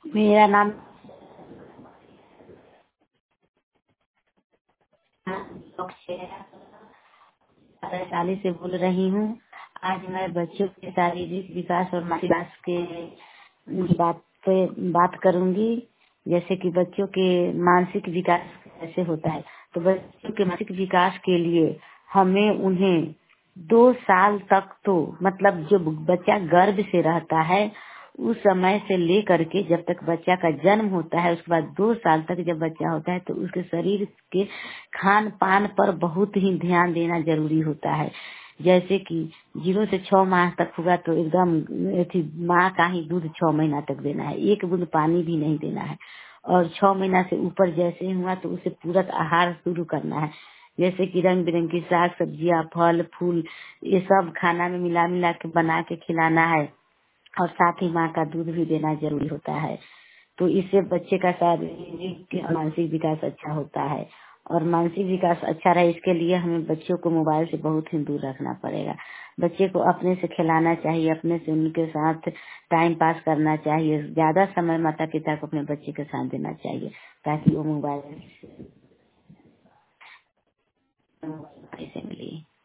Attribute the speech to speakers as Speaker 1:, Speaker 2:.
Speaker 1: मेरा नाम वैशाली से बोल रही हूँ। आज मैं बच्चों के शारीरिक विकास और मानसिक विकास के बात करूंगी। जैसे कि बच्चों के मानसिक विकास कैसे होता है, तो बच्चों के मानसिक विकास के लिए हमें उन्हें 2 साल तक, तो मतलब जब बच्चा गर्भ से रहता है उस समय से लेकर के जब तक बच्चा का जन्म होता है, उसके बाद 2 साल तक जब बच्चा होता है तो उसके शरीर के खान पान पर बहुत ही ध्यान देना जरूरी होता है। जैसे कि 0 से 6 माह तक होगा तो एकदम माँ का ही दूध 6 महीना तक देना है, एक बूंद पानी भी नहीं देना है। और 6 महीना से ऊपर जैसे ही हुआ तो उसे पूरक आहार शुरू करना है। जैसे कि रंग बिरंगी साग सब्जियां, फल फूल, ये सब खाना में मिला मिला के बना के खिलाना है। और साथ ही माँ का दूध भी देना जरूरी होता है। तो इससे बच्चे का शारीरिक और मानसिक विकास अच्छा होता है। और मानसिक विकास अच्छा रहे इसके लिए हमें बच्चों को मोबाइल से बहुत ही दूर रखना पड़ेगा। बच्चे को अपने से खिलाना चाहिए, अपने से उनके साथ टाइम पास करना चाहिए। ज्यादा समय माता पिता को अपने बच्चे के साथ देना चाहिए ताकि वो मोबाइल से मिले।